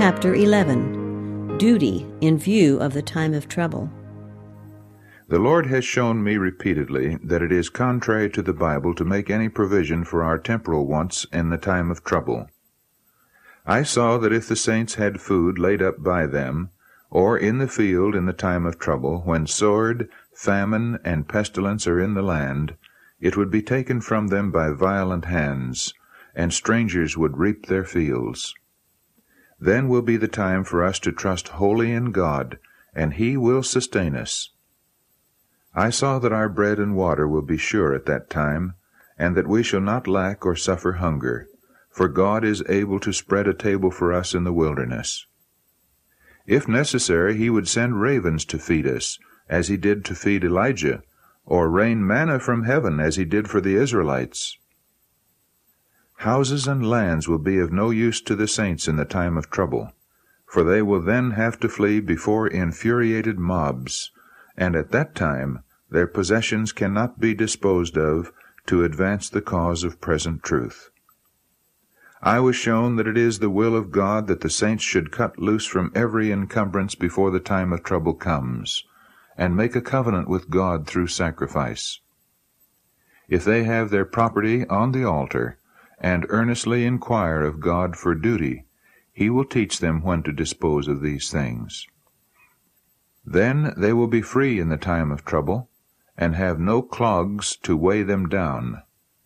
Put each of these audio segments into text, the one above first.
Chapter 11. Duty in View of the Time of Trouble. The Lord has shown me repeatedly that it is contrary to the Bible to make any provision for our temporal wants in the time of trouble. I saw that if the saints had food laid up by them, or in the field in the time of trouble, when sword, famine, and pestilence are in the land, it would be taken from them by violent hands, and strangers would reap their fields. Then will be the time for us to trust wholly in God, and He will sustain us. I saw that our bread and water will be sure at that time, and that we shall not lack or suffer hunger, for God is able to spread a table for us in the wilderness. If necessary, He would send ravens to feed us, as He did to feed Elijah, or rain manna from heaven, as He did for the Israelites. Houses and lands will be of no use to the saints in the time of trouble, for they will then have to flee before infuriated mobs, and at that time their possessions cannot be disposed of to advance the cause of present truth. I was shown that it is the will of God that the saints should cut loose from every encumbrance before the time of trouble comes, and make a covenant with God through sacrifice. If they have their property on the altar, and earnestly inquire of God for duty, He will teach them when to dispose of these things. Then they will be free in the time of trouble, and have no clogs to weigh them down.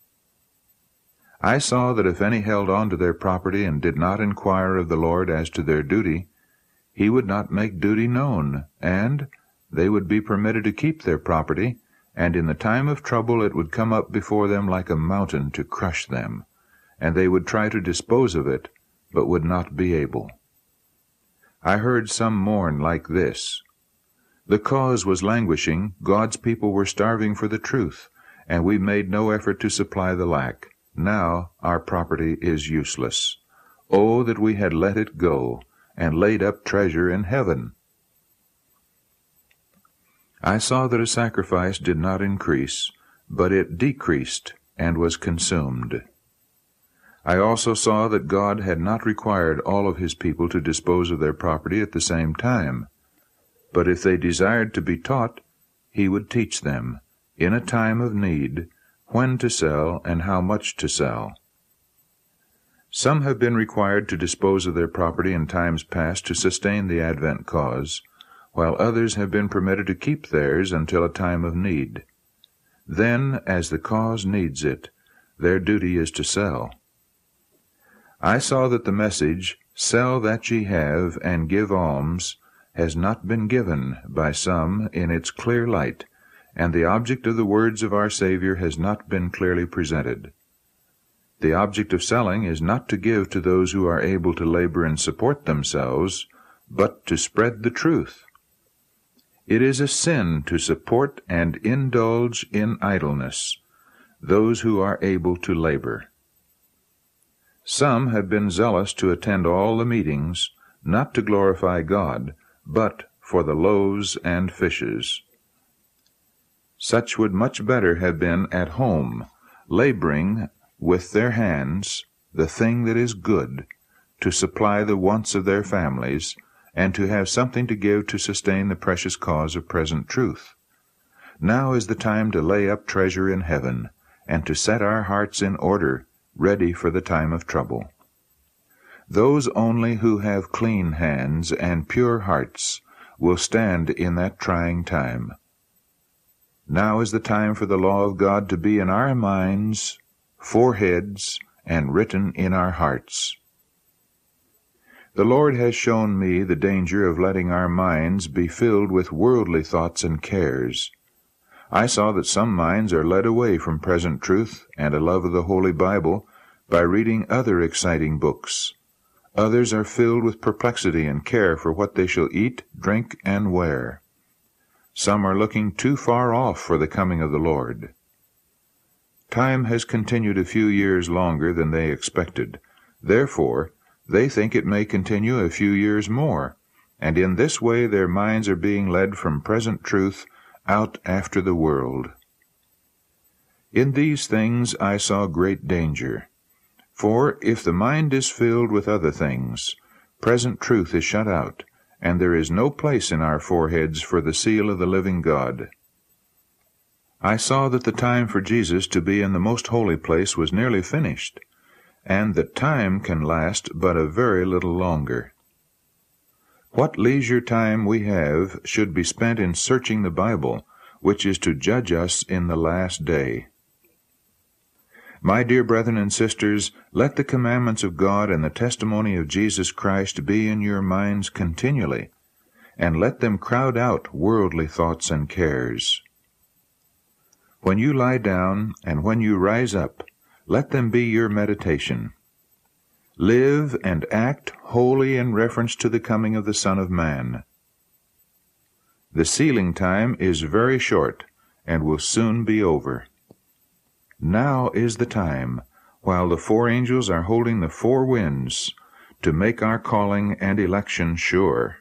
I saw that if any held on to their property and did not inquire of the Lord as to their duty, He would not make duty known, and they would be permitted to keep their property, and in the time of trouble it would come up before them like a mountain to crush them, and they would try to dispose of it, but would not be able. I heard some mourn like this: the cause was languishing, God's people were starving for the truth, and we made no effort to supply the lack. Now our property is useless. Oh, that we had let it go, and laid up treasure in heaven! I saw that a sacrifice did not increase, but it decreased, and was consumed. I also saw that God had not required all of His people to dispose of their property at the same time, but if they desired to be taught, He would teach them, in a time of need, when to sell and how much to sell. Some have been required to dispose of their property in times past to sustain the Advent cause, while others have been permitted to keep theirs until a time of need. Then, as the cause needs it, their duty is to sell. I saw that the message, "Sell that ye have, and give alms," has not been given by some in its clear light, and the object of the words of our Savior has not been clearly presented. The object of selling is not to give to those who are able to labor and support themselves, but to spread the truth. It is a sin to support and indulge in idleness those who are able to labor. Some have been zealous to attend all the meetings, not to glorify God, but for the loaves and fishes. Such would much better have been at home, laboring with their hands the thing that is good, to supply the wants of their families, and to have something to give to sustain the precious cause of present truth. Now is the time to lay up treasure in heaven, and to set our hearts in order, ready for the time of trouble. Those only who have clean hands and pure hearts will stand in that trying time. Now is the time for the law of God to be in our minds, foreheads, and written in our hearts. The Lord has shown me the danger of letting our minds be filled with worldly thoughts and cares. I saw that some minds are led away from present truth and a love of the Holy Bible by reading other exciting books. Others are filled with perplexity and care for what they shall eat, drink, and wear. Some are looking too far off for the coming of the Lord. Time has continued a few years longer than they expected. Therefore, they think it may continue a few years more, and in this way their minds are being led from present truth out after the world. In these things I saw great danger. For if the mind is filled with other things, Present truth is shut out, and there is no place in our foreheads for the seal of the living God. I saw that the time for Jesus to be in the most holy place was nearly finished, and that time can last but a very little longer. What leisure time we have should be spent in searching the Bible, which is to judge us in the last day. My dear brethren and sisters, let the commandments of God and the testimony of Jesus Christ be in your minds continually, and let them crowd out worldly thoughts and cares. When you lie down and when you rise up, let them be your meditation. Live and act wholly in reference to the coming of the Son of Man. The sealing time is very short and will soon be over. Now is the time, while the 4 angels are holding the 4 winds, to make our calling and election sure.